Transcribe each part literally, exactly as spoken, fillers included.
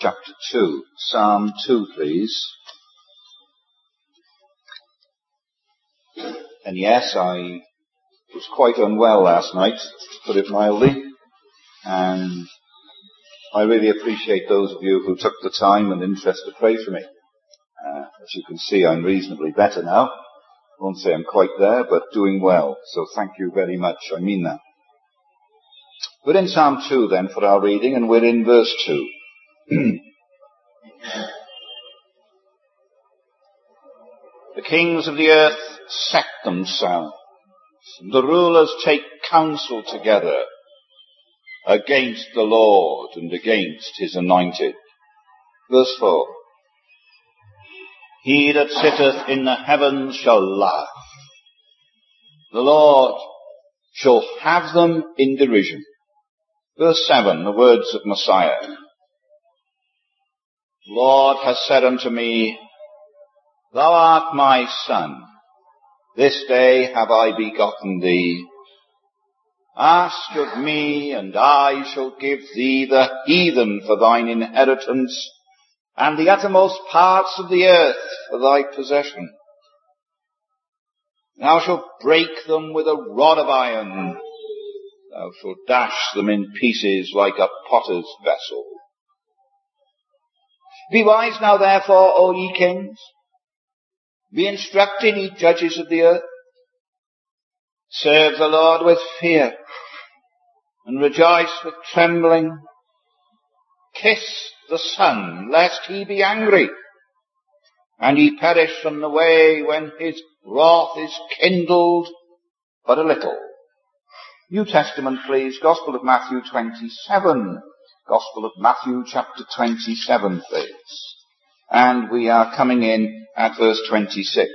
chapter two. Psalm two, please. And yes, I was quite unwell last night, to put it mildly, and I really appreciate those of you who took the time and interest to pray for me. Uh, as you can see, I'm reasonably better now. I won't say I'm quite there, but doing well. So thank you very much. I mean that. We're in Psalm two then for our reading, and we're in verse two. The kings of the earth set themselves, and the rulers take counsel together against the Lord and against his anointed. Verse four. He that sitteth in the heavens shall laugh. The Lord shall have them in derision. Verse seven, the words of Messiah. Lord has said unto me, Thou art my son. This day have I begotten thee. Ask of me, and I shall give thee the heathen for thine inheritance, and the uttermost parts of the earth for thy possession. Thou shalt break them with a rod of iron. Thou shalt dash them in pieces like a potter's vessel. Be wise now therefore, O ye kings. Be instructed, ye judges of the earth. Serve the Lord with fear, and rejoice with trembling. Kiss the Son, lest he be angry, and ye perish from the way when his wrath is kindled but a little. New Testament, please. Gospel of Matthew twenty-seven. Gospel of Matthew chapter twenty-seven, please. And we are coming in at verse twenty-six.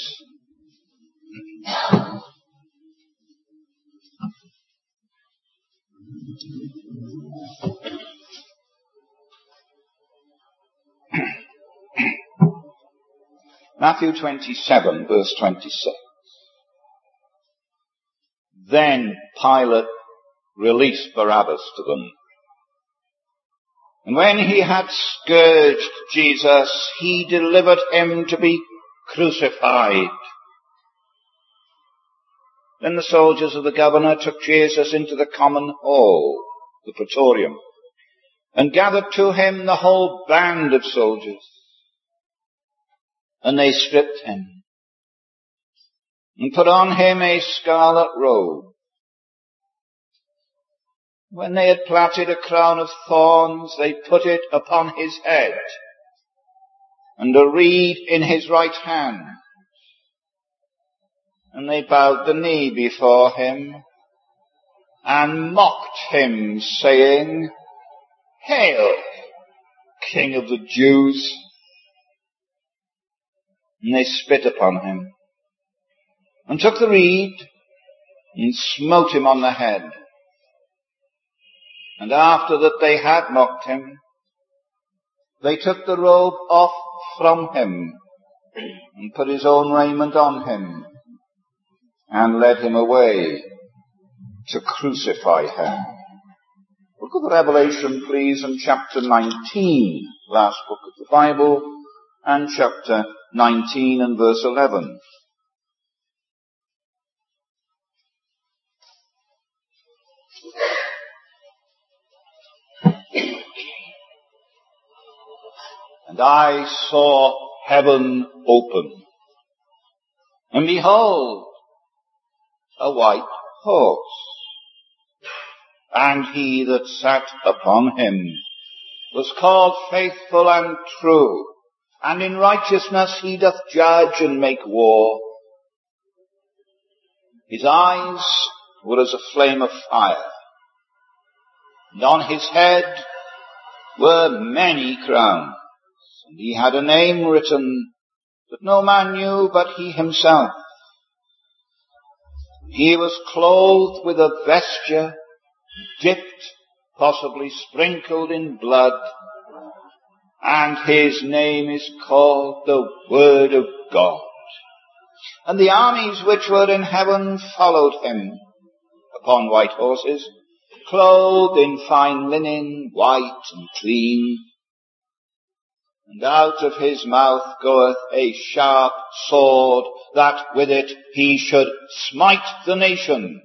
Matthew twenty-seven, verse twenty-six. Then Pilate released Barabbas to them. And when he had scourged Jesus, he delivered him to be crucified. Then the soldiers of the governor took Jesus into the common hall, the praetorium, and gathered to him the whole band of soldiers. And they stripped him, and put on him a scarlet robe. When they had plaited a crown of thorns, they put it upon his head, and a reed in his right hand. And they bowed the knee before him, and mocked him, saying, Hail, King of the Jews! And they spit upon him, and took the reed, and smote him on the head. And after that they had mocked him, they took the robe off from him, and put his own raiment on him, and led him away to crucify him. Book of Revelation, please, and chapter nineteen, last book of the Bible, and chapter nineteen and verse eleven. And I saw heaven open, and behold, a white horse, and he that sat upon him was called Faithful and True, and in righteousness he doth judge and make war. His eyes were as a flame of fire, and on his head were many crowns. And he had a name written that no man knew but he himself. He was clothed with a vesture dipped, possibly sprinkled in blood, and his name is called the Word of God. And the armies which were in heaven followed him upon white horses, clothed in fine linen, white and clean. And out of his mouth goeth a sharp sword, that with it he should smite the nations.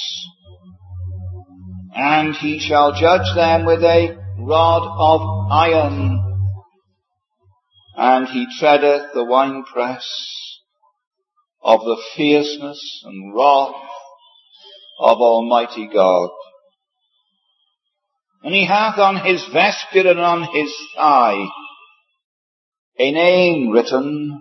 And he shall judge them with a rod of iron, and he treadeth the winepress of the fierceness and wrath of Almighty God. And he hath on his vesture and on his thigh a name written,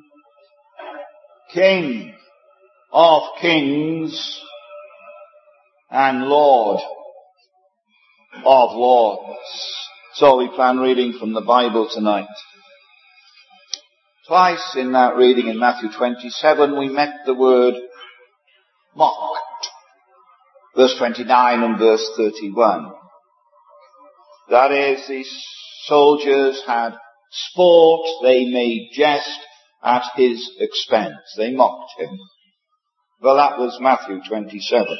King of Kings and Lord of Lords. So we plan reading from the Bible tonight. Twice in that reading in Matthew twenty-seven we met the word mocked. Verse twenty-nine and verse thirty-one. That is, the soldiers had sport, they made jest at his expense. They mocked him. Well, that was Matthew twenty-seven.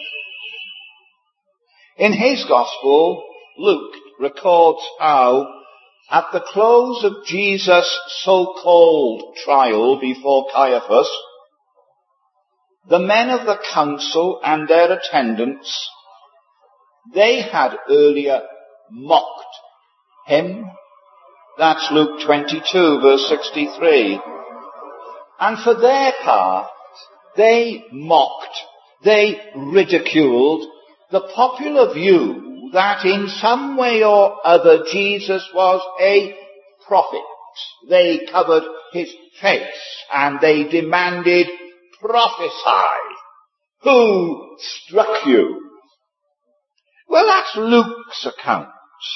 In his Gospel, Luke records how, at the close of Jesus' so-called trial before Caiaphas, the men of the council and their attendants, they had earlier mocked him. That's Luke twenty-two, verse sixty-three. And for their part, they mocked, they ridiculed the popular view that in some way or other Jesus was a prophet. They covered his face and they demanded, prophesy. Who struck you? Well, that's Luke's account.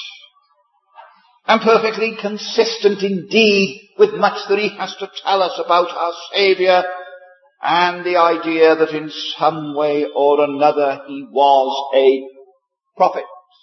And perfectly consistent indeed with much that he has to tell us about our Saviour and the idea that in some way or another he was a prophet.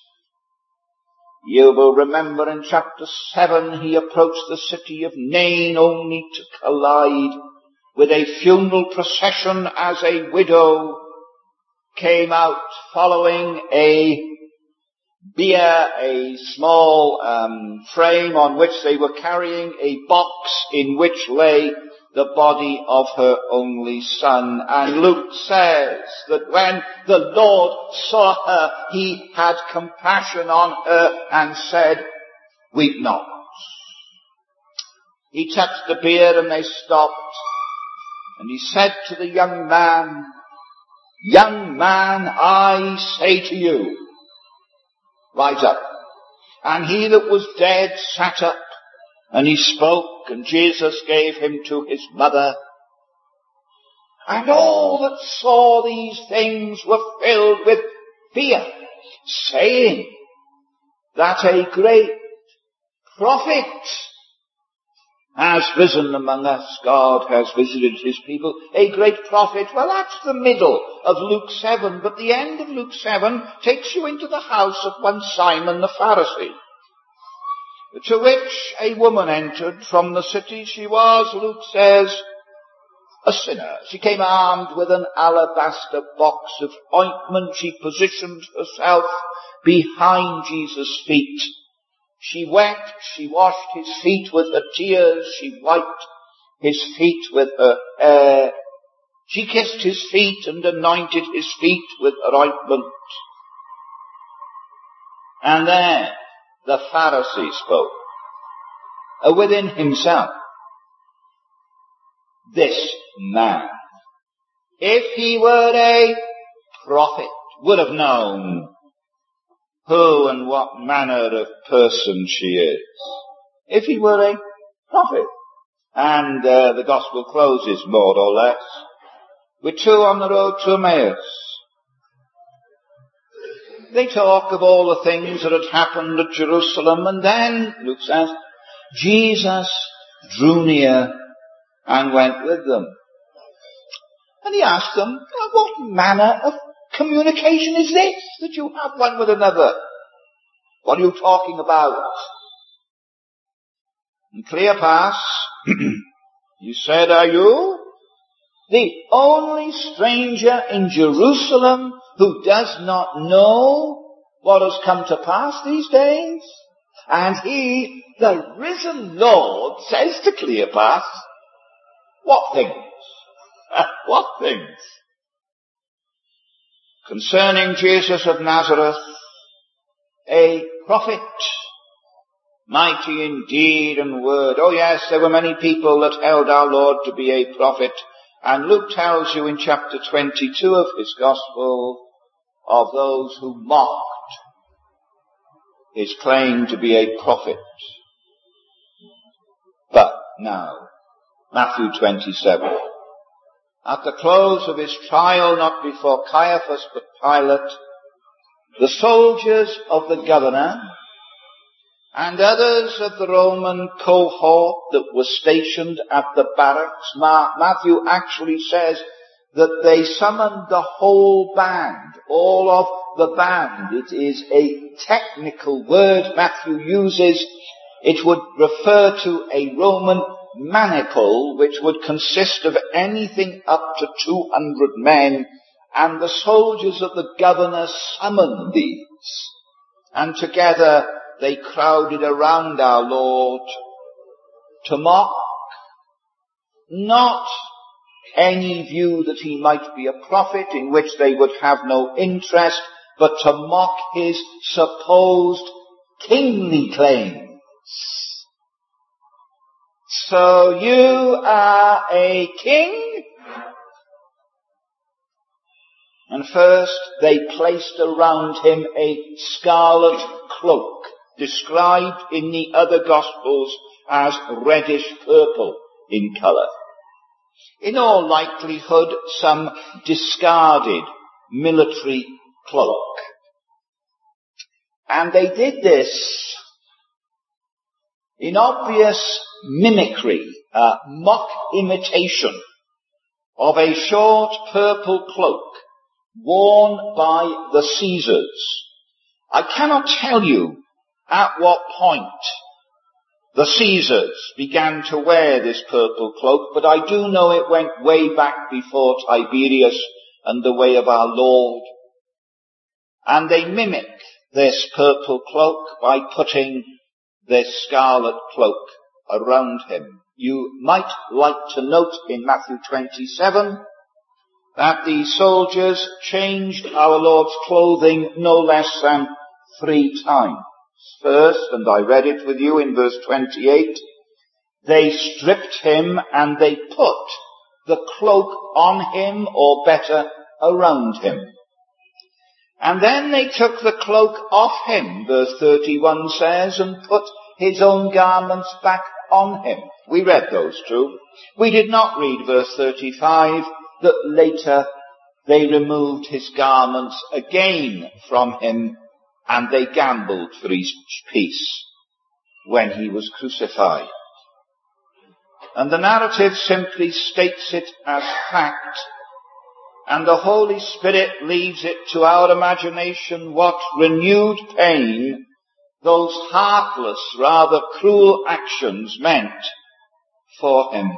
You will remember in chapter seven he approached the city of Nain only to collide with a funeral procession as a widow came out following a bier, a small um, frame on which they were carrying a box in which lay the body of her only son. And Luke says that when the Lord saw her, he had compassion on her and said, weep not. He touched the bier and they stopped. And he said to the young man, young man, I say to you, rise up. And he that was dead sat up, and he spoke, and Jesus gave him to his mother. And all that saw these things were filled with fear, saying that a great prophet has risen among us. God has visited his people. A great prophet. Well, that's the middle of Luke seven, but the end of Luke seven takes you into the house of one Simon the Pharisee, to which a woman entered from the city. She was, Luke says, a sinner. She came armed with an alabaster box of ointment. She positioned herself behind Jesus' feet. She wept, she washed his feet with her tears, she wiped his feet with her hair. She kissed his feet and anointed his feet with her ointment. And then the Pharisee spoke, uh, within himself, this man, if he were a prophet, would have known who and what manner of person she is. If he were a prophet. And uh, the gospel closes more or less with two on the road to Emmaus. They talk of all the things that had happened at Jerusalem, and then, Luke says, Jesus drew near and went with them. And he asked them, what manner of communication is this that you have one with another? What are you talking about? And Cleopas, you said, are you the only stranger in Jerusalem who does not know what has come to pass these days? And he, the risen Lord, says to Cleopas, what things? What things? Concerning Jesus of Nazareth, a prophet, mighty in deed and word. Oh yes, there were many people that held our Lord to be a prophet. And Luke tells you in chapter twenty-two of his gospel of those who mocked his claim to be a prophet. But now, Matthew twenty-seven. At the close of his trial, not before Caiaphas but Pilate, the soldiers of the governor and others of the Roman cohort that were stationed at the barracks, Ma- Matthew actually says that they summoned the whole band, all of the band. It is a technical word Matthew uses. It would refer to a Roman maniple, which would consist of anything up to two hundred men, and the soldiers of the governor summoned these. And together they crowded around our Lord to mock, not any view that he might be a prophet in which they would have no interest, but to mock his supposed kingly claims. So you are a king? And first they placed around him a scarlet cloak, described in the other Gospels as reddish purple in colour. In all likelihood, some discarded military cloak. And they did this in obvious mimicry, uh, mock imitation of a short purple cloak worn by the Caesars. I cannot tell you at what point the Caesars began to wear this purple cloak, but I do know it went way back before Tiberius and the way of our Lord. And they mimic this purple cloak by putting this scarlet cloak around him. You might like to note in Matthew twenty-seven that the soldiers changed our Lord's clothing no less than three times. First, and I read it with you in verse twenty-eight, they stripped him and they put the cloak on him, or better, around him. And then they took the cloak off him, verse thirty-one says, and put his own garments back on him. We read those two. We did not read verse thirty-five, that later they removed his garments again from him, and they gambled for his peace when he was crucified. And the narrative simply states it as fact, and the Holy Spirit leaves it to our imagination what renewed pain those heartless, rather cruel actions meant for him.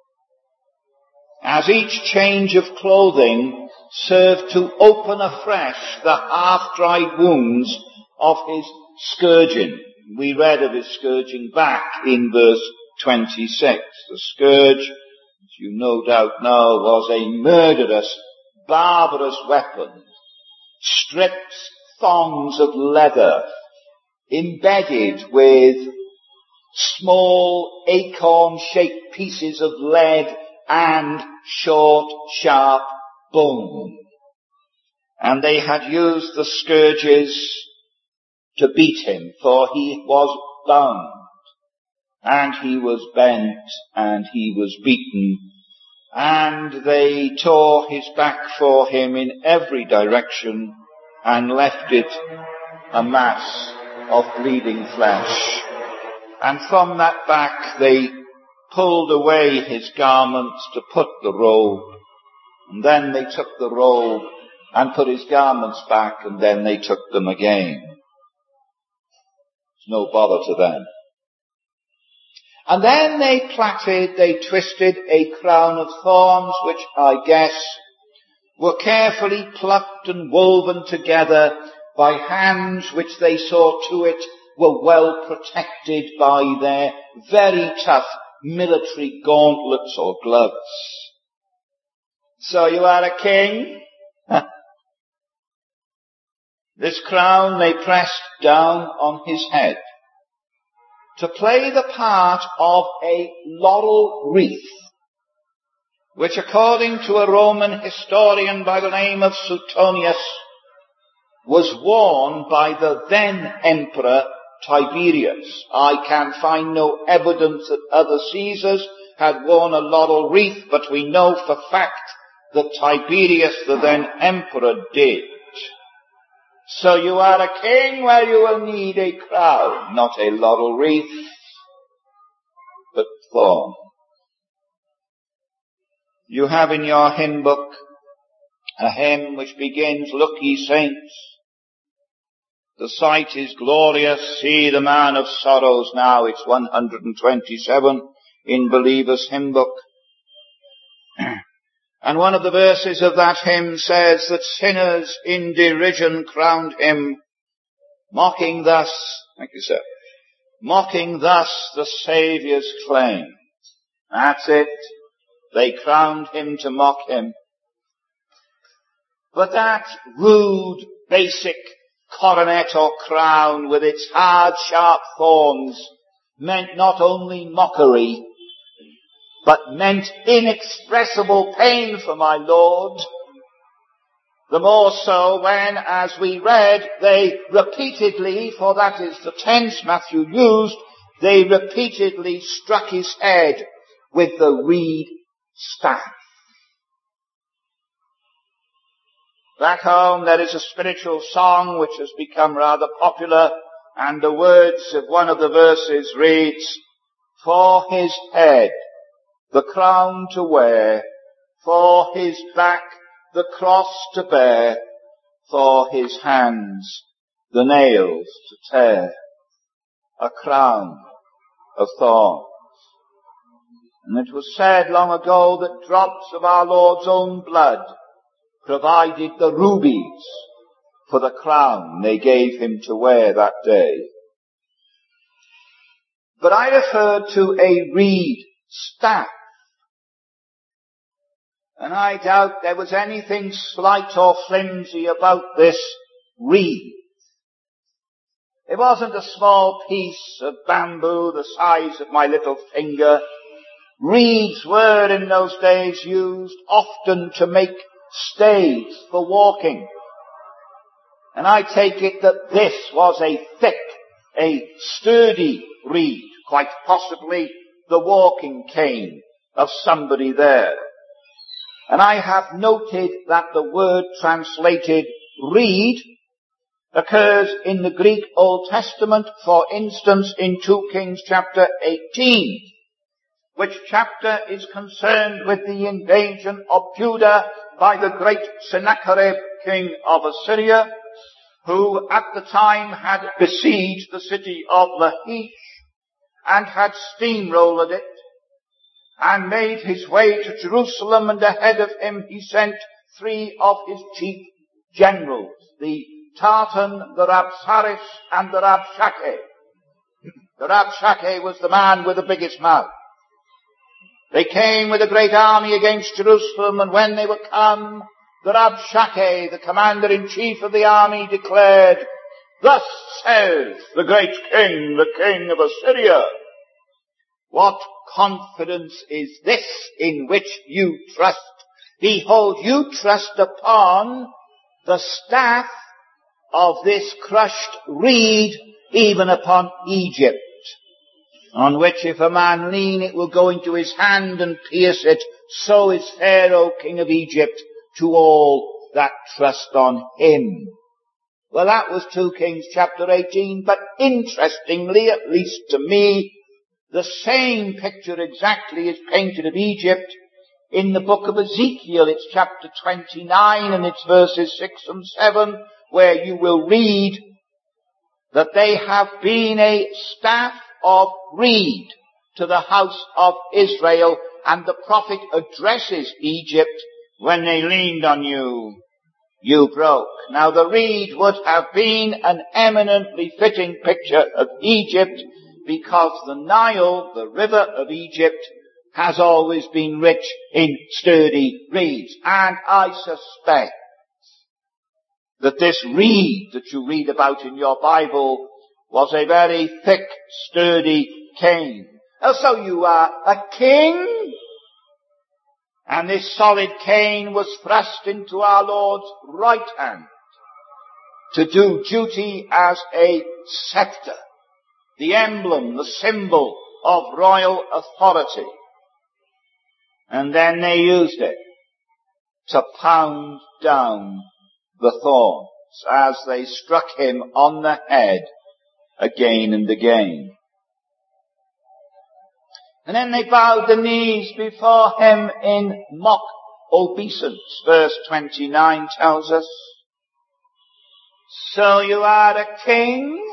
As each change of clothing served to open afresh the half-dried wounds of his scourging. We read of his scourging back in verse twenty-six. The scourge, as you no doubt know, was a murderous, barbarous weapon. Strips, thongs of leather, embedded with small acorn-shaped pieces of lead and short, sharp bone. And they had used the scourges to beat him, for he was bound, and he was bent, and he was beaten, and they tore his back for him in every direction, and left it a mass of bleeding flesh. And from that back they pulled away his garments to put the robe, and then they took the robe and put his garments back, and then they took them again. It's no bother to them. And then they plaited, they twisted a crown of thorns, which I guess were carefully plucked and woven together by hands which they saw to it were well protected by their very tough military gauntlets or gloves. So you are a king? This crown they pressed down on his head to play the part of a laurel wreath, which according to a Roman historian by the name of Suetonius was worn by the then Emperor Tiberius. I can find no evidence that other Caesars had worn a laurel wreath, but we know for fact that Tiberius, the then Emperor, did. So you are a king, well, you will need a crown, not a laurel wreath, but thorn. You have in your hymn book a hymn which begins, "Look ye saints, the sight is glorious, see the man of sorrows now." It's one hundred twenty-seven in Believer's hymn book. And one of the verses of that hymn says that sinners in derision crowned him, mocking thus, thank you sir, mocking thus the Saviour's claim. That's it. They crowned him to mock him. But that rude, basic coronet or crown with its hard, sharp thorns meant not only mockery, but meant inexpressible pain for my Lord. The more so when, as we read, they repeatedly, for that is the tense Matthew used, they repeatedly struck his head with the reed staff. Back home there is a spiritual song which has become rather popular, and the words of one of the verses reads, "For his head the crown to wear, for his back the cross to bear, for his hands the nails to tear." A crown of thorns. And it was said long ago that drops of our Lord's own blood provided the rubies for the crown they gave him to wear that day. But I referred to a reed staff. And I doubt there was anything slight or flimsy about this reed. It wasn't a small piece of bamboo the size of my little finger. Reeds were in those days used often to make stays for walking. And I take it that this was a thick, a sturdy reed, quite possibly the walking cane of somebody there. And I have noted that the word translated reed occurs in the Greek Old Testament, for instance, in Second Kings chapter eighteen, which chapter is concerned with the invasion of Judah by the great Sennacherib, king of Assyria, who at the time had besieged the city of Lachish and had steamrolled it, and made his way to Jerusalem, and ahead of him he sent three of his chief generals, the Tartan, the Rabsaris, and the Rabshakeh. The Rabshakeh was the man with the biggest mouth. They came with a great army against Jerusalem, and when they were come, the Rabshakeh, the commander-in-chief of the army, declared, "Thus says the great king, the king of Assyria, what confidence is this in which you trust? Behold, you trust upon the staff of this crushed reed, even upon Egypt, on which if a man lean, it will go into his hand and pierce it. So is Pharaoh, king of Egypt, to all that trust on him." Well, that was Second Kings chapter eighteen, but interestingly, at least to me, the same picture exactly is painted of Egypt in the book of Ezekiel. It's chapter twenty-nine and it's verses six and seven, where you will read that they have been a staff of reed to the house of Israel, and the prophet addresses Egypt when they leaned on you. you broke. Now the reed would have been an eminently fitting picture of Egypt, because the Nile, the river of Egypt, has always been rich in sturdy reeds. And I suspect that this reed that you read about in your Bible was a very thick, sturdy cane. Oh, so you are a king? And this solid cane was thrust into our Lord's right hand to do duty as a scepter, the emblem, the symbol of royal authority. And then they used it to pound down the thorns as they struck him on the head again and again. And then they bowed the knees before him in mock obeisance. Verse twenty-nine tells us, so you are a king?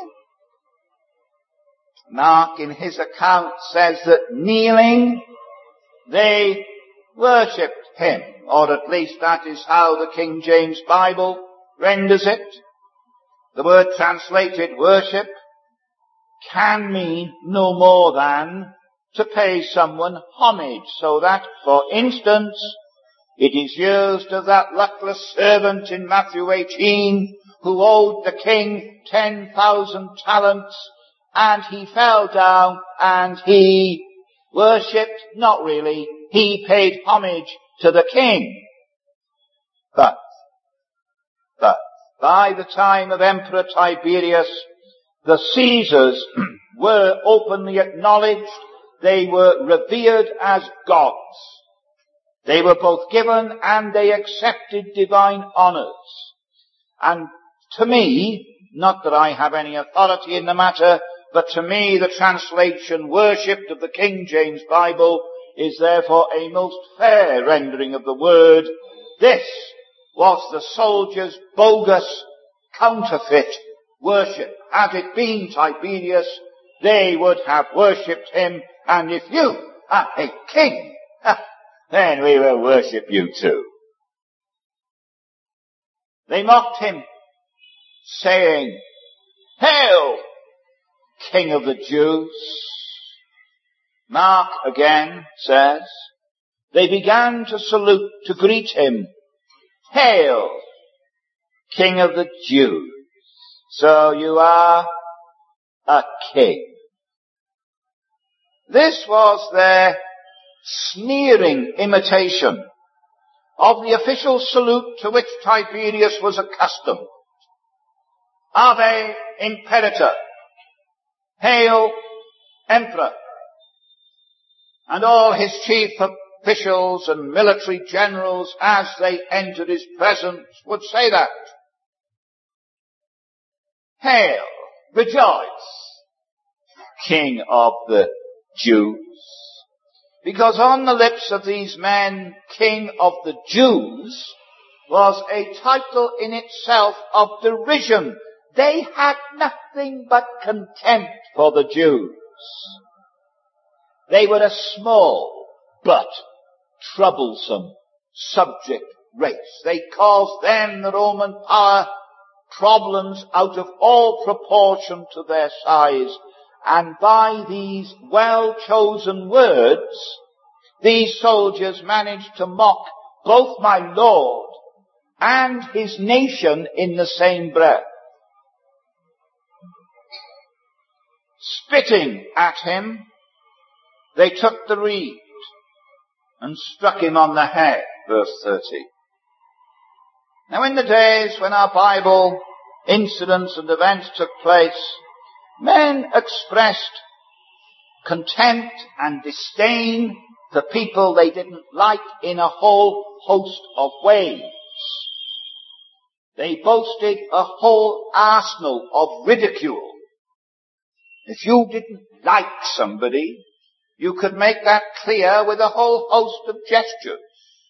Mark in his account says that kneeling, they worshipped him, or at least that is how the King James Bible renders it. The word translated worship can mean no more than to pay someone homage, so that, for instance, it is used of that luckless servant in Matthew eighteen who owed the king ten thousand talents, and he fell down and he worshipped, not really, he paid homage to the king. But, but, by the time of Emperor Tiberius, the Caesars were openly acknowledged. They were revered as gods. They were both given and they accepted divine honors. And to me, not that I have any authority in the matter, but to me the translation worshipped of the King James Bible is therefore a most fair rendering of the word. This was the soldiers' bogus counterfeit worship. Had it been Tiberius, they would have worshipped him, and if you are a king, then we will worship you too. They mocked him, saying, Hail, King of the Jews! Mark again says, they began to salute, to greet him, Hail, King of the Jews! So you are a king. This was their sneering imitation of the official salute to which Tiberius was accustomed. Ave Imperator, Hail Emperor. And all his chief officials and military generals, as they entered his presence, would say that. Hail, rejoice, King of the Jews. Because on the lips of these men, King of the Jews was a title in itself of derision. They had nothing but contempt for the Jews. They were a small but troublesome subject race. They caused them, the Roman power, problems out of all proportion to their size. And by these well-chosen words, these soldiers managed to mock both my Lord and his nation in the same breath. Spitting at him, they took the reed and struck him on the head, verse thirty. Now in the days when our Bible incidents and events took place, men expressed contempt and disdain for people they didn't like in a whole host of ways. They boasted a whole arsenal of ridicule. If you didn't like somebody, you could make that clear with a whole host of gestures.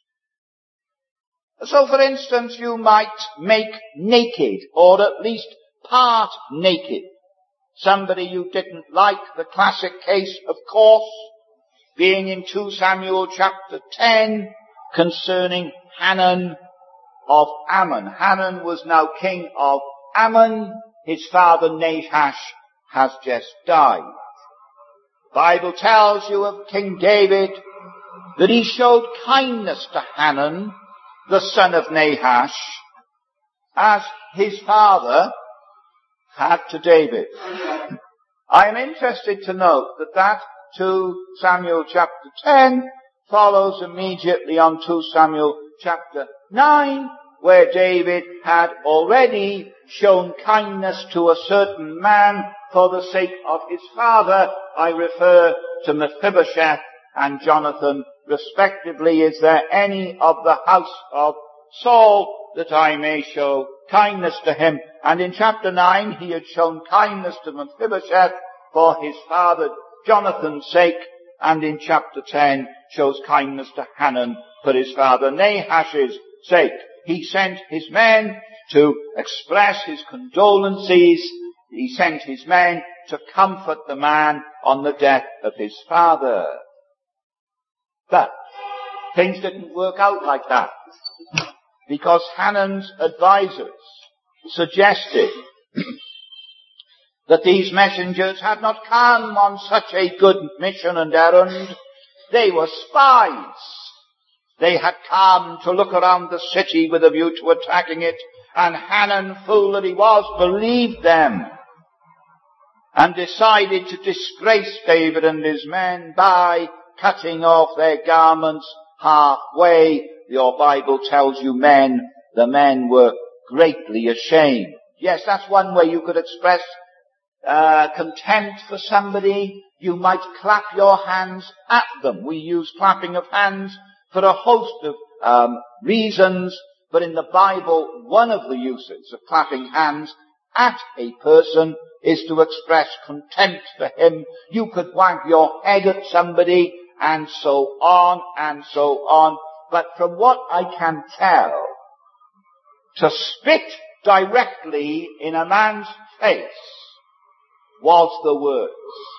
So, for instance, you might make naked, or at least part naked, somebody you didn't like. The classic case, of course, being in two Samuel chapter ten, concerning Hanun, of Ammon. Hanun was now king of Ammon. His father Nahash has just died. The Bible tells you of King David that he showed kindness to Hanun, the son of Nahash, as his father had to David. I am interested to note that that Second Samuel chapter ten follows immediately on Second Samuel chapter nine, where David had already shown kindness to a certain man for the sake of his father. I refer to Mephibosheth and Jonathan respectively. Is there any of the house of Saul that I may show kindness to him? And in chapter nine he had shown kindness to Mephibosheth for his father Jonathan's sake, and in chapter ten shows kindness to Hanun for his father Nahash's sake. He sent his men to express his condolences. He sent his men to comfort the man on the death of his father. But things didn't work out like that, because Hanun's advisors suggested that these messengers had not come on such a good mission and errand. They were spies. They had come to look around the city with a view to attacking it, and Hanun, fool that he was, believed them and decided to disgrace David and his men by cutting off their garments halfway. Your Bible tells you men, the men were greatly ashamed. Yes, that's one way you could express uh, contempt for somebody. You might clap your hands at them. We use clapping of hands for a host of um, reasons, but in the Bible, one of the uses of clapping hands at a person is to express contempt for him. You could wag your head at somebody, and so on, and so on. But from what I can tell, to spit directly in a man's face was the worst.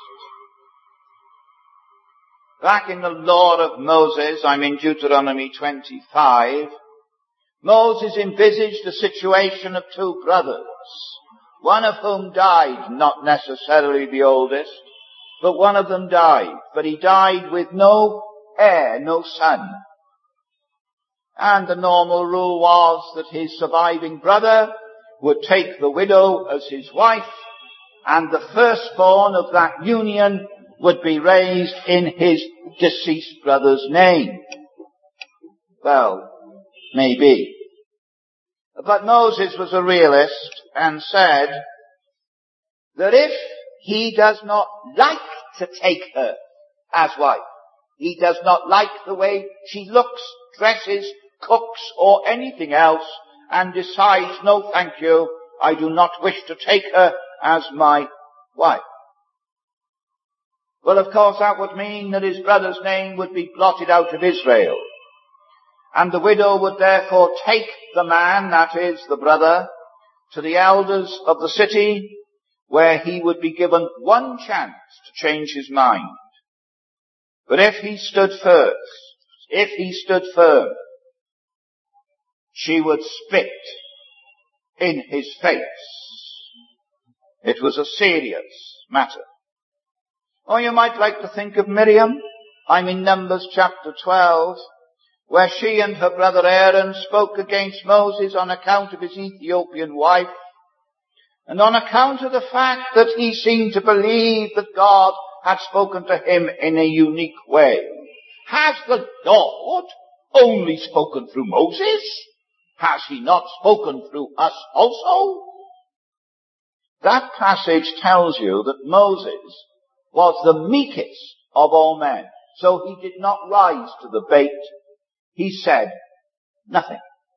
Back in the law of Moses, I'm in Deuteronomy twenty-five, Moses envisaged a situation of two brothers, one of whom died, not necessarily the oldest, but one of them died. But he died with no heir, no son. And the normal rule was that his surviving brother would take the widow as his wife, and the firstborn of that union would be raised in his deceased brother's name. Well, maybe. But Moses was a realist and said that if he does not like to take her as wife, he does not like the way she looks, dresses, cooks, or anything else, and decides, no thank you, I do not wish to take her as my wife. Well, of course, that would mean that his brother's name would be blotted out of Israel. And the widow would therefore take the man, that is, the brother, to the elders of the city, where he would be given one chance to change his mind. But if he stood first, if he stood firm, she would spit in his face. It was a serious matter. Or you might like to think of Miriam. I'm in Numbers chapter twelve, where she and her brother Aaron spoke against Moses on account of his Ethiopian wife, and on account of the fact that he seemed to believe that God had spoken to him in a unique way. Has the Lord only spoken through Moses? Has he not spoken through us also? That passage tells you that Moses was the meekest of all men. So he did not rise to the bait. He said nothing.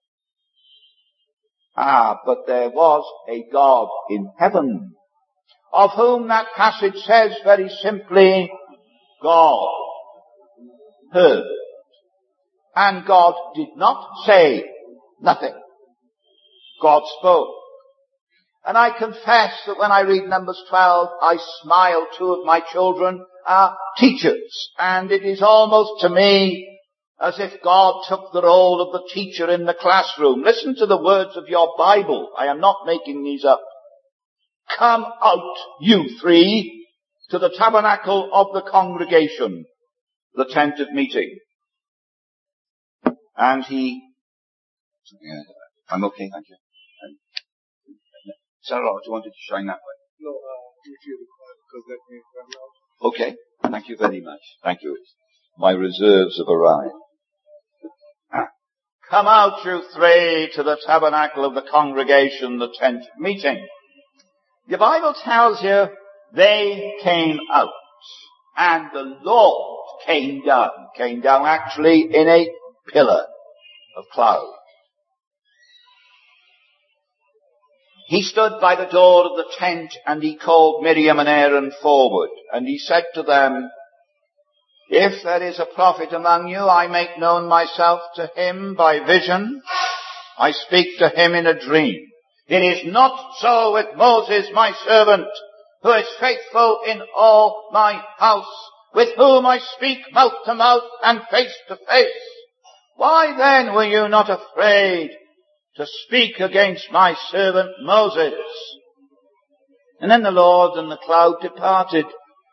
Ah, but there was a God in heaven, of whom that passage says very simply, God heard. And God did not say nothing. God spoke. And I confess that when I read Numbers twelve, I smile. Two of my children are teachers, and it is almost to me as if God took the role of the teacher in the classroom. Listen to the words of your Bible. I am not making these up. Come out, you three, to the tabernacle of the congregation, the tent of meeting. And he, I'm okay, thank you. Sarah, do you want it to shine that way? No, uh, usually because that means I'm out. Okay, thank you very much. Thank you. My reserves have arrived. Come out, you three, to the tabernacle of the congregation, the tent of meeting. The Bible tells you they came out, and the Lord came down, came down actually in a pillar of cloud. He stood by the door of the tent, and he called Miriam and Aaron forward, and he said to them, if there is a prophet among you, I make known myself to him by vision. I speak to him in a dream. It is not so with Moses, my servant, who is faithful in all my house, with whom I speak mouth to mouth and face to face. Why then were you not afraid to speak against my servant Moses? And then the Lord and the cloud departed.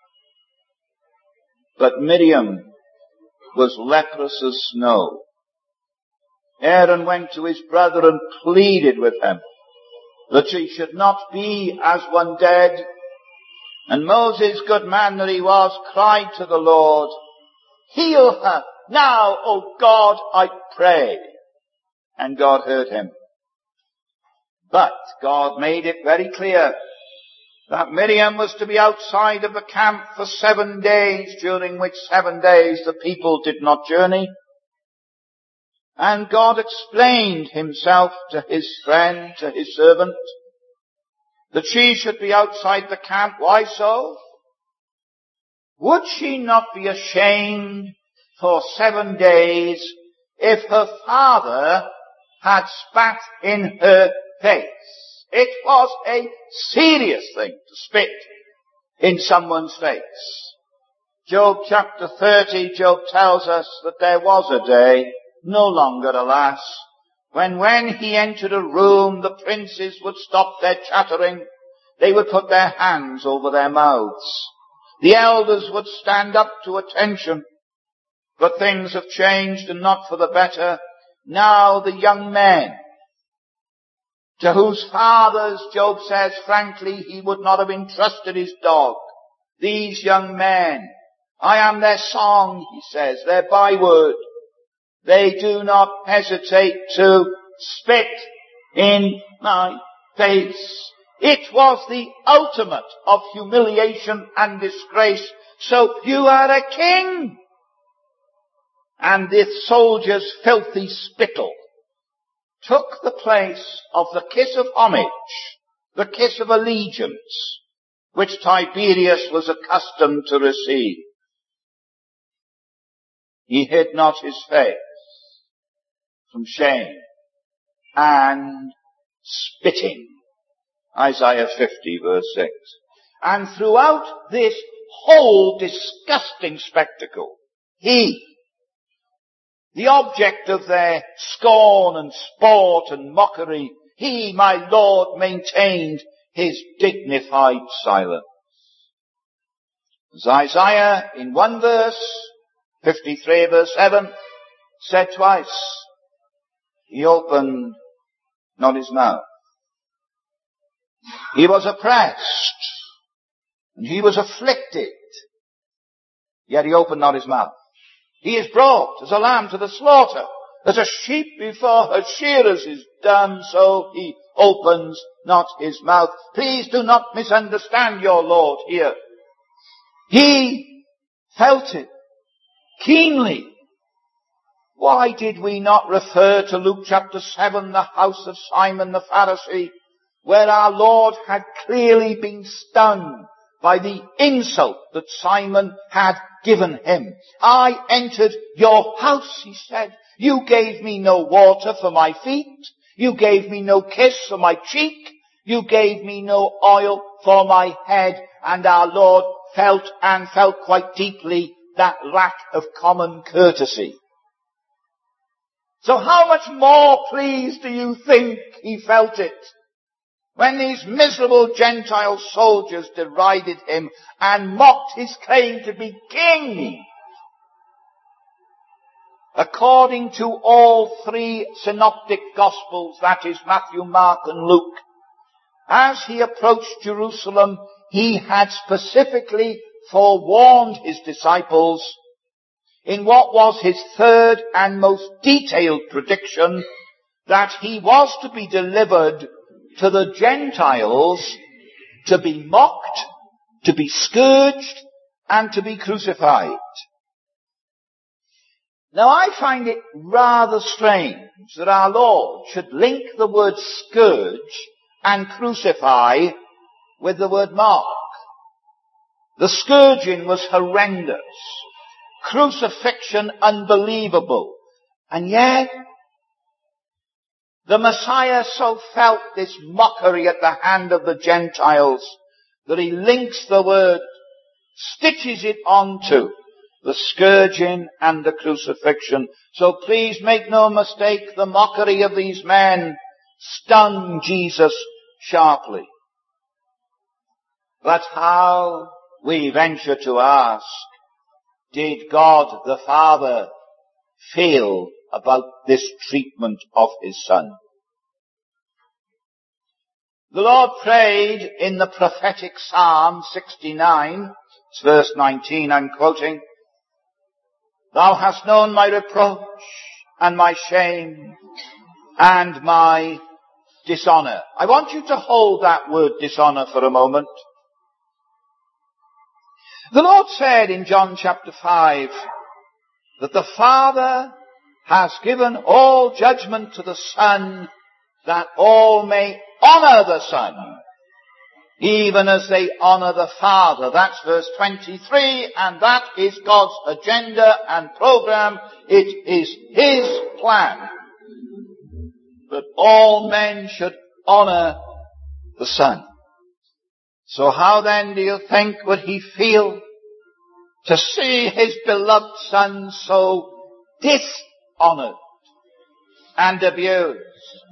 But Miriam was leprous as snow. Aaron went to his brother and pleaded with him that she should not be as one dead. And Moses, good man that he was, cried to the Lord, heal her now, O God, I pray. And God heard him. But God made it very clear that Miriam was to be outside of the camp for seven days, during which seven days the people did not journey. And God explained himself to his friend, to his servant, that she should be outside the camp. Why so? Would she not be ashamed for seven days if her father had spat in her face? It was a serious thing to spit in someone's face. Job chapter thirty, Job tells us that there was a day, no longer alas, when when he entered a room, the princes would stop their chattering. They would put their hands over their mouths. The elders would stand up to attention. But things have changed, and not for the better. Now the young men, to whose fathers, Job says frankly, he would not have entrusted his dog. These young men, I am their song, he says, their byword. They do not hesitate to spit in my face. It was the ultimate of humiliation and disgrace. So you are a king. And this soldier's filthy spittle took the place of the kiss of homage, the kiss of allegiance, which Tiberius was accustomed to receive. He hid not his face from shame and spitting. Isaiah fifty verse six. And throughout this whole disgusting spectacle, he, the object of their scorn and sport and mockery, he, my Lord, maintained his dignified silence. As Isaiah, in one verse, fifty-three verse seven, said twice, he opened not his mouth. He was oppressed, and he was afflicted, yet he opened not his mouth. He is brought as a lamb to the slaughter, as a sheep before her shearers is dumb, so he opens not his mouth. Please do not misunderstand your Lord here. He felt it keenly. Why did we not refer to Luke chapter seven, the house of Simon the Pharisee, where our Lord had clearly been stung by the insult that Simon had given him? I entered your house, he said. You gave me no water for my feet. You gave me no kiss for my cheek. You gave me no oil for my head. And our Lord felt and felt quite deeply that lack of common courtesy. So how much more, please, do you think he felt it when these miserable Gentile soldiers derided him and mocked his claim to be king? According to all three synoptic gospels, that is Matthew, Mark and Luke, as he approached Jerusalem, he had specifically forewarned his disciples in what was his third and most detailed prediction, that he was to be delivered to the Gentiles, to be mocked, to be scourged, and to be crucified. Now I find it rather strange that our Lord should link the word scourge and crucify with the word mock. The scourging was horrendous. Crucifixion unbelievable. And yet, the Messiah so felt this mockery at the hand of the Gentiles that he links the word, stitches it onto the scourging and the crucifixion. So please make no mistake, the mockery of these men stung Jesus sharply. But how, we venture to ask, did God the Father feel about this treatment of his Son? The Lord prayed in the prophetic Psalm sixty-nine, it's verse nineteen, I'm quoting, "Thou hast known my reproach and my shame and my dishonor." I want you to hold that word dishonor for a moment. The Lord said in John chapter five that the Father has given all judgment to the Son, that all may honor the Son, even as they honor the Father. That's verse twenty-three, and that is God's agenda and program. It is his plan that all men should honor the Son. So how then do you think would he feel to see his beloved Son so dishonored and abused?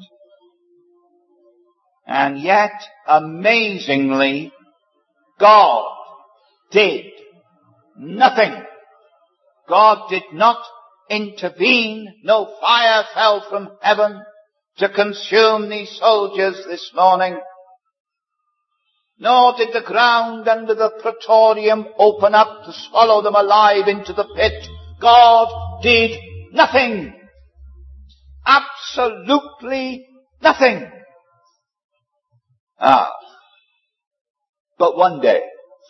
And yet, amazingly, God did nothing. God did not intervene. No fire fell from heaven to consume these soldiers this morning. Nor did the ground under the praetorium open up to swallow them alive into the pit. God did nothing. Absolutely nothing. Ah. But one day,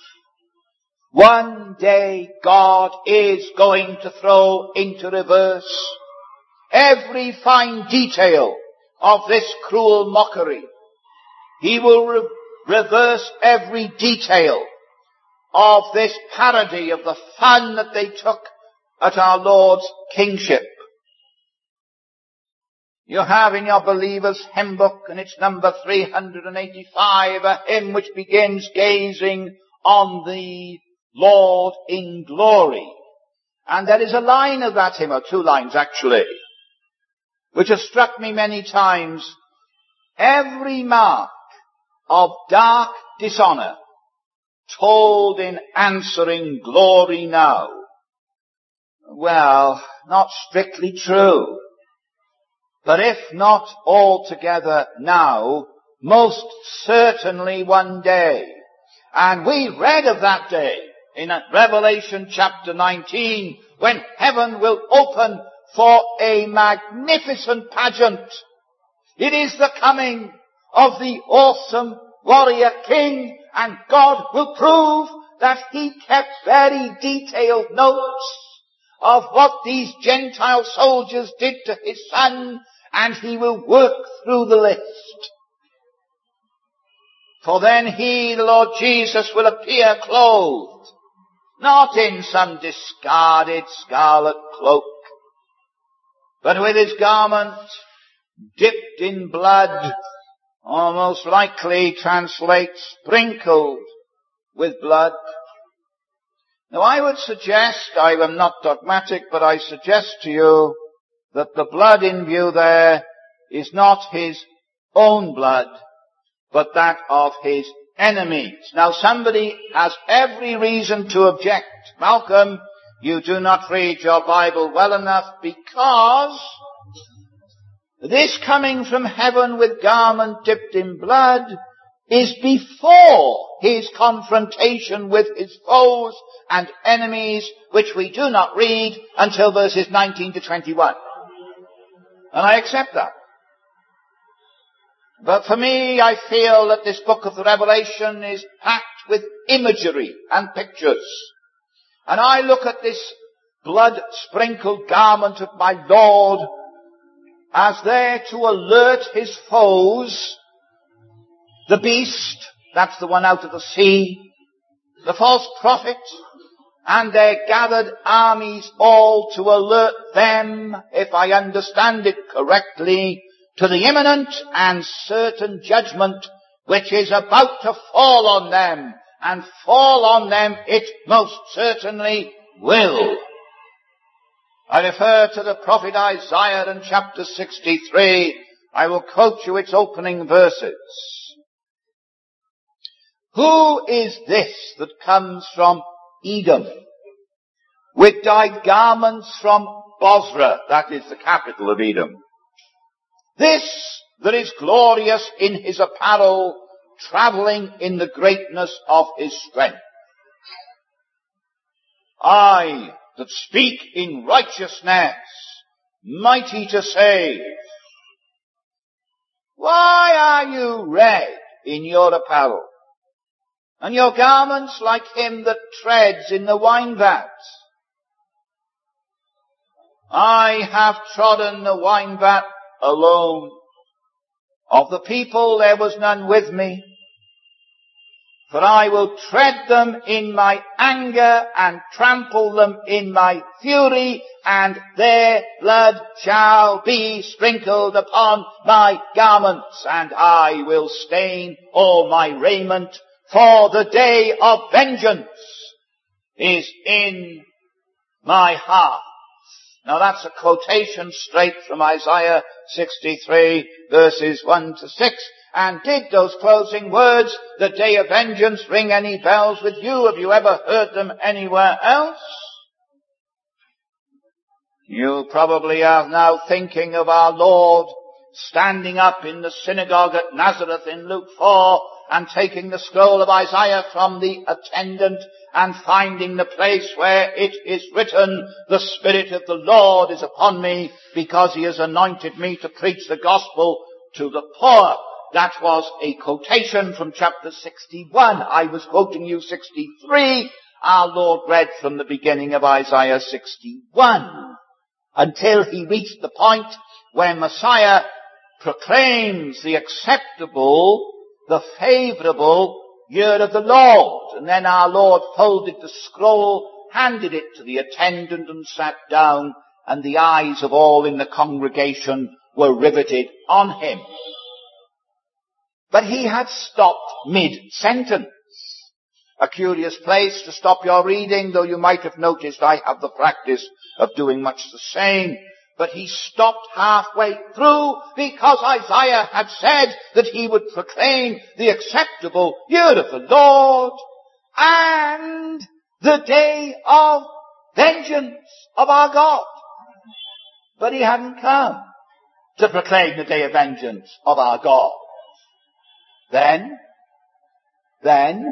one day God is going to throw into reverse every fine detail of this cruel mockery. He will re- reverse every detail of this parody of the fun that they took at our Lord's kingship. You have in your Believers hymn book, and it's number three hundred eighty-five, a hymn which begins gazing on the Lord in glory. And there is a line of that hymn, or two lines actually, which has struck me many times. Every mark of dark dishonor told in answering glory now. Well, not strictly true. But if not altogether now, most certainly one day. And we read of that day in Revelation chapter nineteen, when heaven will open for a magnificent pageant. It is the coming of the awesome warrior king, and God will prove that he kept very detailed notes of what these Gentile soldiers did to his Son, and he will work through the list. For then he, the Lord Jesus, will appear clothed, not in some discarded scarlet cloak, but with his garment dipped in blood, or most likely translate sprinkled with blood. Now I would suggest, I am not dogmatic, but I suggest to you that the blood in view there is not his own blood, but that of his enemies. Now somebody has every reason to object. Malcolm, you do not read your Bible well enough, because this coming from heaven with garment dipped in blood is before his confrontation with his foes and enemies, which we do not read until verses nineteen to twenty-one. And I accept that. But for me, I feel that this book of the Revelation is packed with imagery and pictures. And I look at this blood-sprinkled garment of my Lord as there to alert his foes, the beast, that's the one out of the sea, the false prophet, and their gathered armies, all to alert them, if I understand it correctly, to the imminent and certain judgment which is about to fall on them, and fall on them it most certainly will. I refer to the prophet Isaiah in chapter sixty-three. I will quote you its opening verses. Who is this that comes from Edom, with dyed garments from Bozrah, that is the capital of Edom? This that is glorious in his apparel, travelling in the greatness of his strength. I that speak in righteousness, mighty to save. Why are you red in your apparel, and your garments like him that treads in the wine vat? I have trodden the wine vat alone. Of the people there was none with me. For I will tread them in my anger and trample them in my fury, and their blood shall be sprinkled upon my garments, and I will stain all my raiment, for the day of vengeance is in my heart. Now that's a quotation straight from Isaiah sixty-three verses one to six. And did those closing words, the day of vengeance, ring any bells with you? Have you ever heard them anywhere else? You probably are now thinking of our Lord standing up in the synagogue at Nazareth in Luke four and taking the scroll of Isaiah from the attendant and finding the place where it is written, the Spirit of the Lord is upon me because he has anointed me to preach the gospel to the poor. That was a quotation from chapter sixty-one. I was quoting you sixty-three. Our Lord read from the beginning of Isaiah sixty-one until he reached the point where Messiah proclaims the acceptable, the favourable year of the Lord. And then our Lord folded the scroll, handed it to the attendant and sat down, and the eyes of all in the congregation were riveted on him. But he had stopped mid-sentence. A curious place to stop your reading, though you might have noticed I have the practice of doing much the same. But he stopped halfway through because Isaiah had said that he would proclaim the acceptable year of the Lord and the day of vengeance of our God. But he hadn't come to proclaim the day of vengeance of our God. Then, then,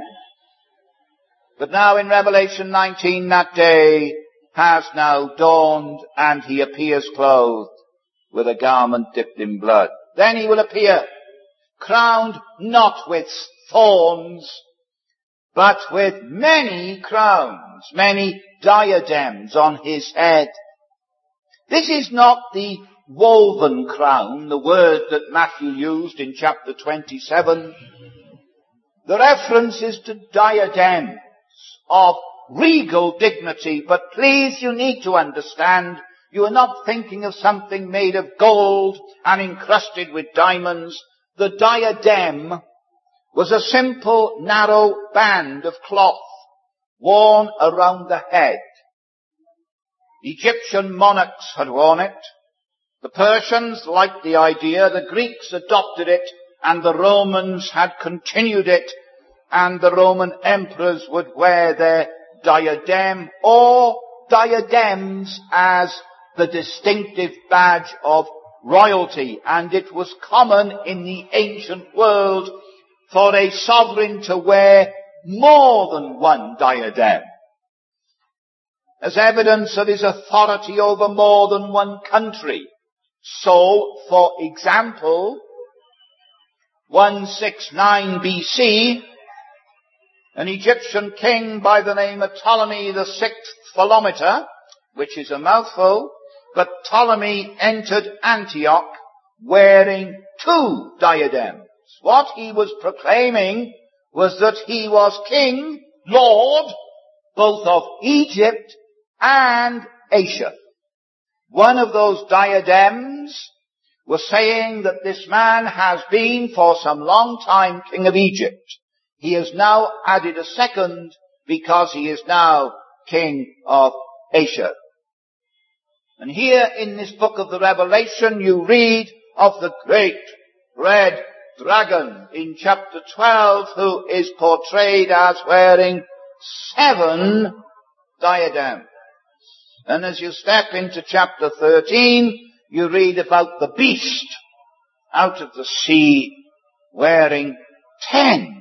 but now in Revelation nineteen that day has now dawned, and he appears clothed with a garment dipped in blood. Then he will appear crowned not with thorns, but with many crowns, many diadems on his head. This is not the woven crown, the word that Matthew used in chapter twenty-seven. The reference is to diadems of regal dignity, but please, you need to understand, you are not thinking of something made of gold and encrusted with diamonds. The diadem was a simple, narrow band of cloth worn around the head. Egyptian monarchs had worn it. The Persians liked the idea, the Greeks adopted it, and the Romans had continued it, and the Roman emperors would wear their diadem or diadems as the distinctive badge of royalty. And it was common in the ancient world for a sovereign to wear more than one diadem as evidence of his authority over more than one country. So, for example, one sixty-nine B C, an Egyptian king by the name of Ptolemy the sixth Philometor, which is a mouthful, but Ptolemy entered Antioch wearing two diadems. What he was proclaiming was that he was king, lord, both of Egypt and Asia. One of those diadems was saying that this man has been for some long time king of Egypt. He has now added a second because he is now king of Asia. And here in this book of the Revelation you read of the great red dragon in chapter twelve, who is portrayed as wearing seven diadems. And as you step into chapter thirteen, you read about the beast out of the sea wearing ten.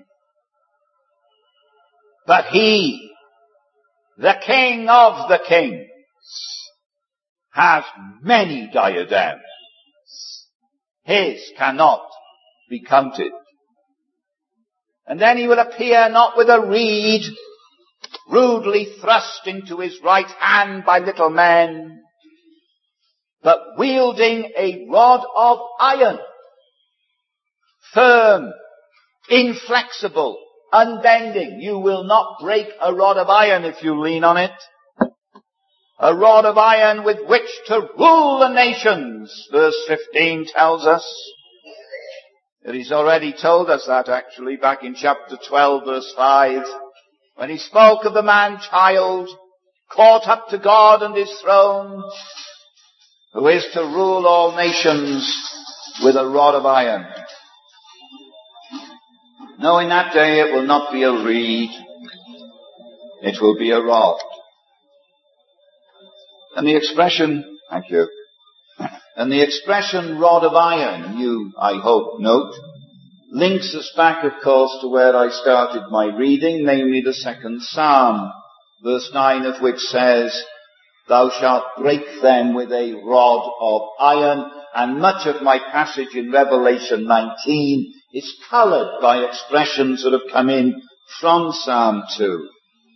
But he, the King of the kings, has many diadems. His cannot be counted. And then he will appear not with a reed rudely thrust into his right hand by little men, but wielding a rod of iron, firm, inflexible, unbending. You will not break a rod of iron if you lean on it. A rod of iron with which to rule the nations, verse fifteen tells us. He's already told us that actually back in chapter twelve, verse five, when he spoke of the man-child caught up to God and his throne, who is to rule all nations with a rod of iron. No, in that day it will not be a reed, it will be a rod. And the expression, thank you, and the expression rod of iron, you, I hope, note, links us back, of course, to where I started my reading, namely the second Psalm, verse nine of which says, "Thou shalt break them with a rod of iron." And much of my passage in Revelation nineteen is coloured by expressions that have come in from Psalm two.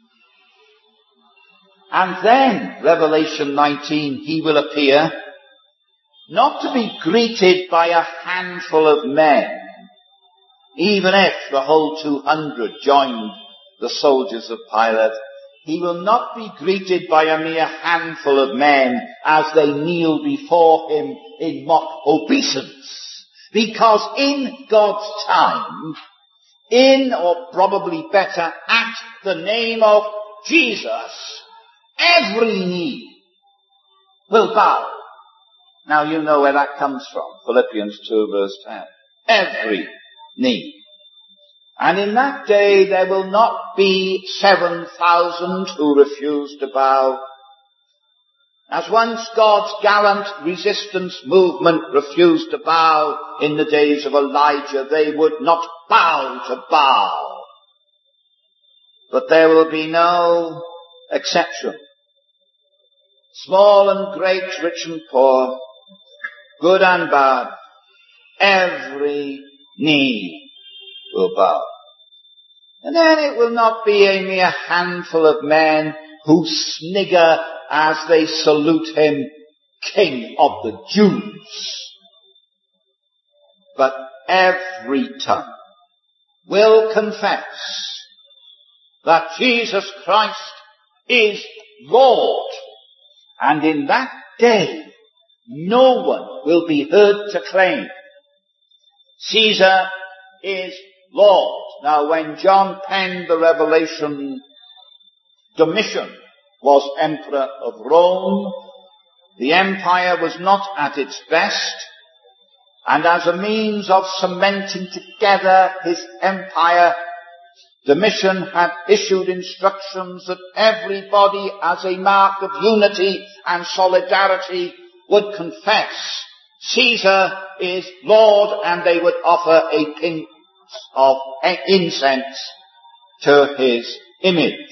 And then, Revelation nineteen, he will appear not to be greeted by a handful of men, even if the whole two hundred joined the soldiers of Pilate. He will not be greeted by a mere handful of men as they kneel before him in mock obeisance. Because in God's time, in, or probably better, at the name of Jesus, every knee will bow. Now you know where that comes from. Philippians two verse ten. Every knee. And in that day there will not be seven thousand who refuse to bow. As once God's gallant resistance movement refused to bow in the days of Elijah, they would not bow to Baal. But there will be no exception. Small and great, rich and poor, good and bad, every knee will bow. And then it will not be a mere handful of men who snigger as they salute him, King of the Jews. But every tongue will confess that Jesus Christ is Lord. And in that day, no one will be heard to claim Caesar is Lord. Now, when John penned the Revelation, Domitian was emperor of Rome. The empire was not at its best, and as a means of cementing together his empire, Domitian had issued instructions that everybody, as a mark of unity and solidarity, would confess Caesar is Lord, and they would offer a pinch of incense to his image.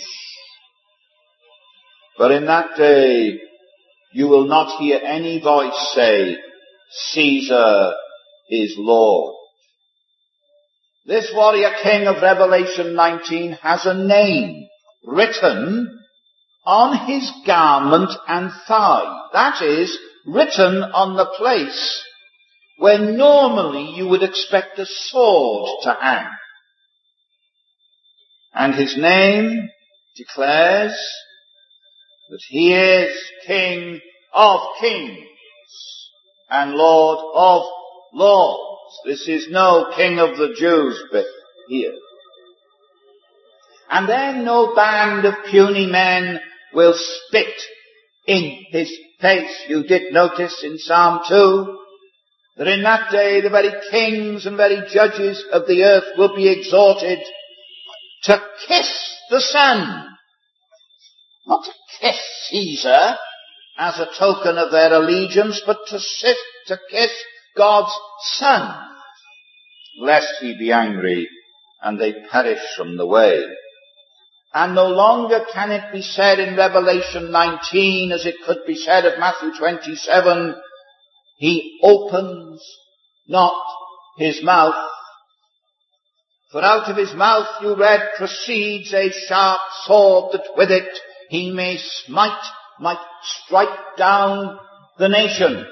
But in that day, you will not hear any voice say, Caesar is Lord. This warrior king of Revelation nineteen has a name written on his garment and thigh. That is, written on the place where normally you would expect a sword to hang. And his name declares that he is King of Kings and Lord of Lords. This is no King of the Jews bit here. And then no band of puny men will spit in his face. You did notice in Psalm two that in that day the very kings and very judges of the earth will be exhorted to kiss the Son. Not to kiss Caesar as a token of their allegiance, but to sit, to kiss God's Son, lest he be angry and they perish from the way. And no longer can it be said in Revelation nineteen, as it could be said of Matthew twenty-seven, he opens not his mouth. For out of his mouth, you read, proceeds a sharp sword, that with it he may smite, might strike down the nations.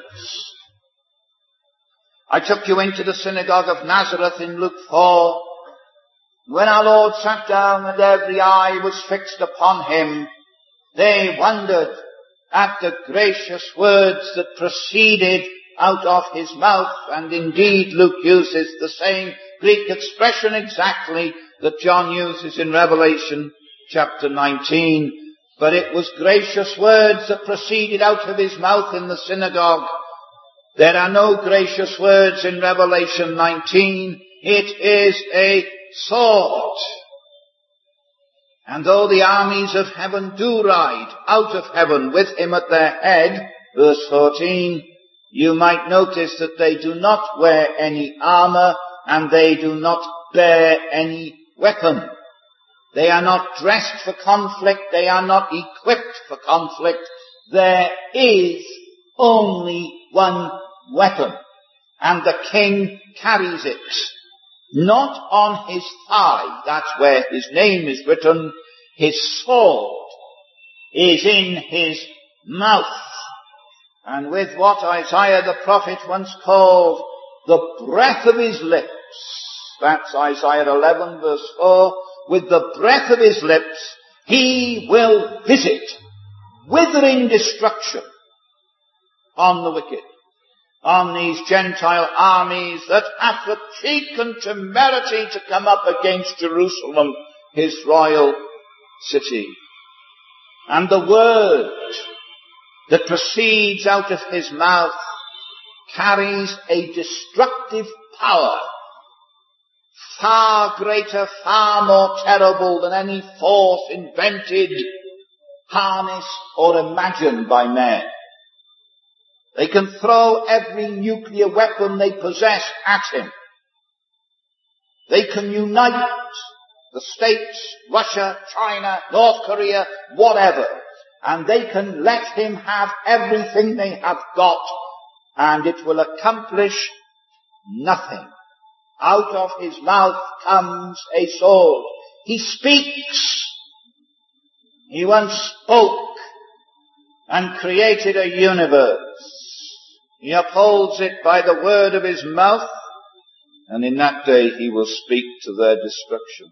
I took you into the synagogue of Nazareth in Luke four. When our Lord sat down and every eye was fixed upon him, they wondered at the gracious words that proceeded out of his mouth. And indeed, Luke uses the same Greek expression exactly that John uses in Revelation chapter nineteen. But it was gracious words that proceeded out of his mouth in the synagogue. There are no gracious words in Revelation nineteen. It is a sword. And though the armies of heaven do ride out of heaven with him at their head, verse fourteen, you might notice that they do not wear any armor and they do not bear any weapon. They are not dressed for conflict. They are not equipped for conflict. There is only one weapon, and the king carries it. Not on his thigh, that's where his name is written. His sword is in his mouth. And with what Isaiah the prophet once called the breath of his lips, that's Isaiah eleven verse four, with the breath of his lips, he will visit withering destruction on the wicked, on these Gentile armies that have the cheek and temerity to come up against Jerusalem, his royal city. And the word that proceeds out of his mouth carries a destructive power, far greater, far more terrible than any force invented, harnessed, or imagined by men. They can throw every nuclear weapon they possess at him. They can unite the States, Russia, China, North Korea, whatever, and they can let him have everything they have got, and it will accomplish nothing. Out of his mouth comes a sword. He speaks. He once spoke and created a universe. He upholds it by the word of his mouth, and in that day he will speak to their destruction.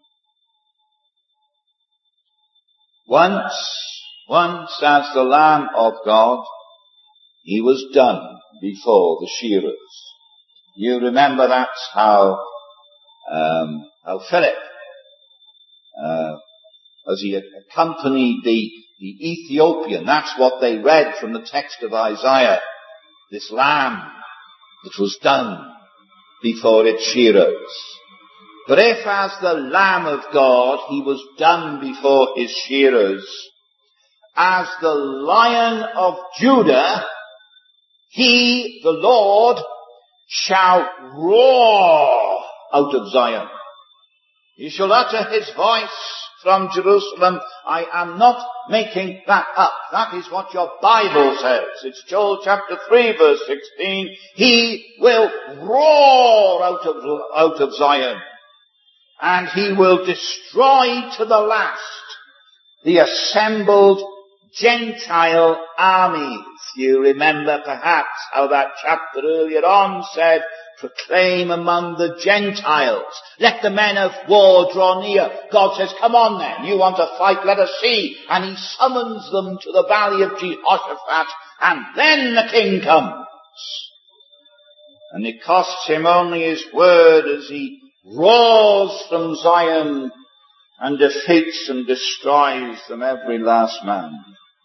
Once, once as the Lamb of God, he was done before the shearers. You remember that's how, um, how Philip, uh, as he accompanied the, the Ethiopian. That's what they read from the text of Isaiah. This lamb that was done before its shearers. But if as the Lamb of God he was done before his shearers, as the Lion of Judah, he, the Lord, shall roar out of Zion. He shall utter his voice from Jerusalem. I am not making that up. That is what your Bible says. It's Joel chapter three verse sixteen. He will roar out of, out of Zion. And he will destroy to the last the assembled Gentile armies. You remember perhaps how that chapter earlier on said, proclaim among the Gentiles. Let the men of war draw near. God says, come on then. You want to fight? Let us see. And he summons them to the valley of Jehoshaphat. And then the king comes. And it costs him only his word as he roars from Zion and defeats and destroys them, every last man.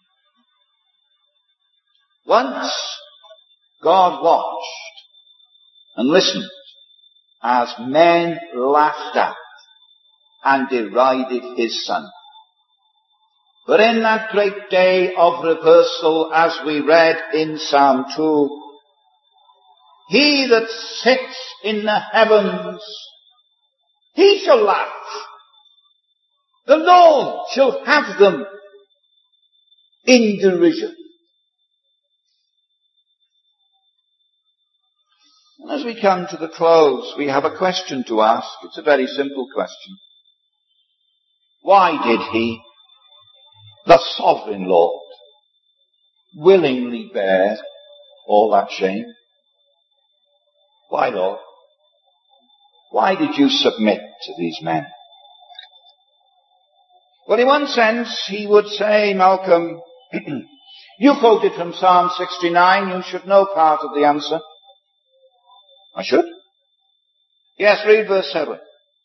Once God watched and listened as men laughed at and derided his son. But in that great day of reversal, as we read in Psalm two, he that sits in the heavens, he shall laugh. The Lord shall have them in derision. And as we come to the close, we have a question to ask. It's a very simple question. Why did he, the sovereign Lord, willingly bear all that shame? Why, Lord? Why did you submit to these men? Well, in one sense, he would say, Malcolm, you quoted from Psalm sixty-nine. You should know part of the answer. I should? Yes, read verse seven.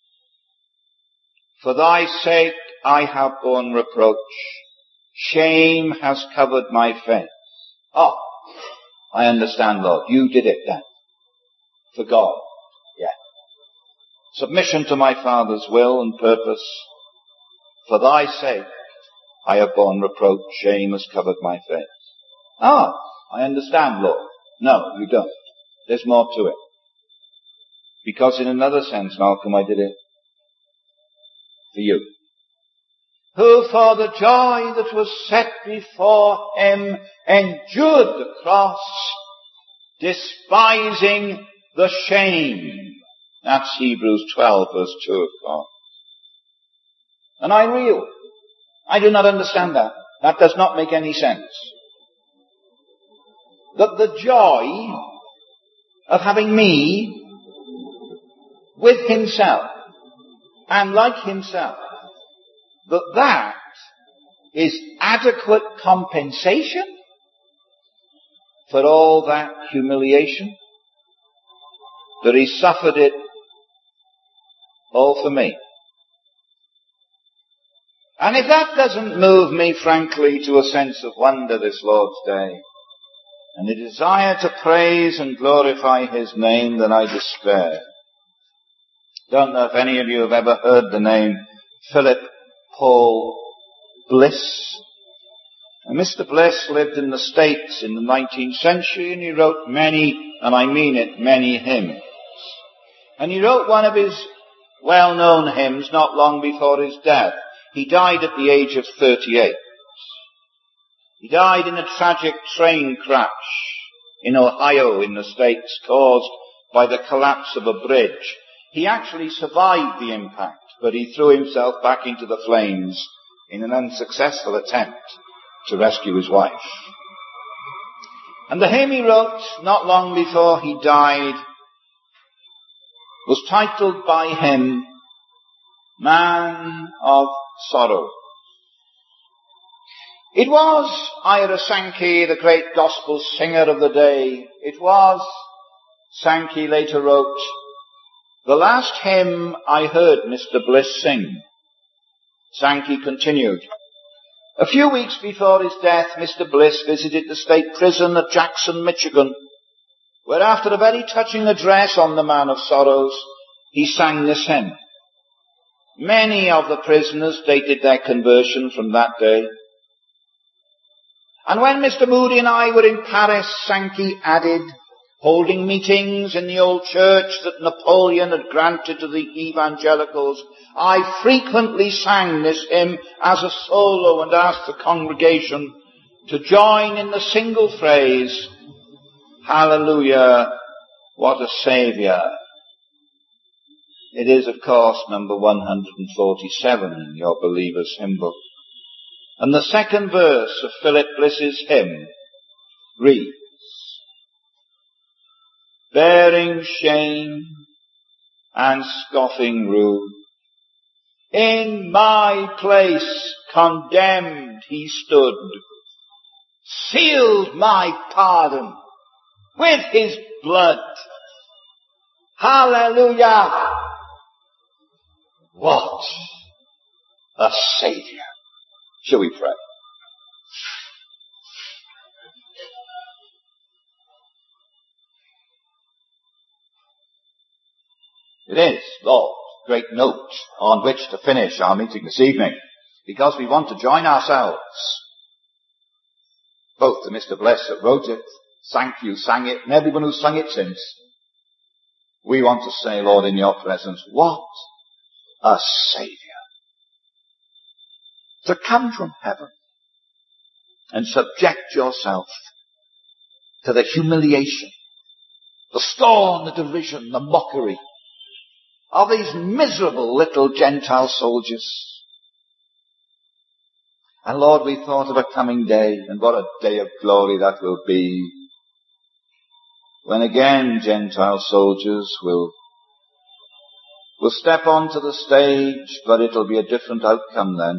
For thy sake I have borne reproach. Shame has covered my face. Oh, I understand, Lord. You did it then. For God. Yeah. Submission to my Father's will and purpose. For thy sake I have borne reproach. Shame has covered my face. Ah, I understand, Lord. No, you don't. There's more to it. Because in another sense, Malcolm, I did it for you. Who for the joy that was set before him endured the cross, despising the shame. That's Hebrews twelve verse two, of course. And I reel. I do not understand that. That does not make any sense. That the joy of having me with himself and like himself, that that is adequate compensation for all that humiliation, that he suffered it all for me. And if that doesn't move me, frankly, to a sense of wonder this Lord's Day, and a desire to praise and glorify his name, then I despair. Don't know if any of you have ever heard the name Philip Paul Bliss. And Mister Bliss lived in the States in the nineteenth century, and he wrote many, and I mean it, many hymns. And he wrote one of his well-known hymns not long before his death. He died at the age of thirty-eight. He died in a tragic train crash in Ohio in the States caused by the collapse of a bridge. He actually survived the impact, but he threw himself back into the flames in an unsuccessful attempt to rescue his wife. And the hymn he wrote not long before he died was titled by him, Man of Sorrow. It was Ira Sankey, the great gospel singer of the day. It was, Sankey later wrote, the last hymn I heard Mister Bliss sing. Sankey continued, A few weeks before his death, Mister Bliss visited the state prison at Jackson, Michigan, where after a very touching address on the Man of Sorrows, he sang this hymn. Many of the prisoners dated their conversion from that day. And when Mister Moody and I were in Paris, Sankey added, holding meetings in the old church that Napoleon had granted to the evangelicals, I frequently sang this hymn as a solo and asked the congregation to join in the single phrase, Hallelujah, what a Saviour. It is, of course, number one hundred forty-seven in your Believer's Hymn Book. And the second verse of Philip Bliss's hymn reads, bearing shame and scoffing rude, in my place condemned he stood, sealed my pardon with his blood. Hallelujah! What a Saviour. Shall we pray? It is, Lord, great note on which to finish our meeting this evening, because we want to join ourselves, both to Mister Bliss that wrote it, thank you, sang it, and everyone who's sung it since. We want to say, Lord, in your presence, what a Saviour. To come from heaven and subject yourself to the humiliation, the scorn, the derision, the mockery of these miserable little Gentile soldiers. And Lord, we thought of a coming day, and what a day of glory that will be, when again Gentile soldiers will, will step onto the stage, but it'll be a different outcome then.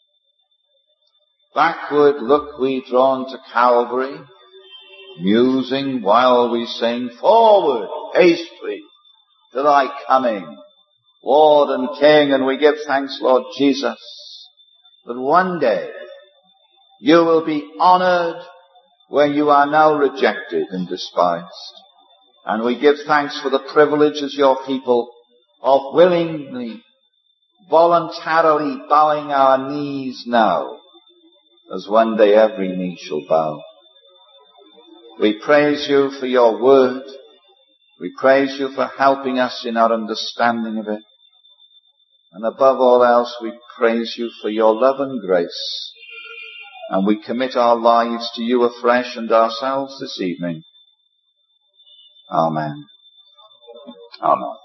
Backward look we drawn to Calvary, musing while we sing, forward, hastily, to thy coming, Lord and King, and we give thanks, Lord Jesus, that one day you will be honored where you are now rejected and despised. And we give thanks for the privilege as your people of willingly, voluntarily bowing our knees now, as one day every knee shall bow. We praise you for your word. We praise you for helping us in our understanding of it. And above all else, we praise you for your love and grace. And we commit our lives to you afresh and ourselves this evening. Amen. Amen.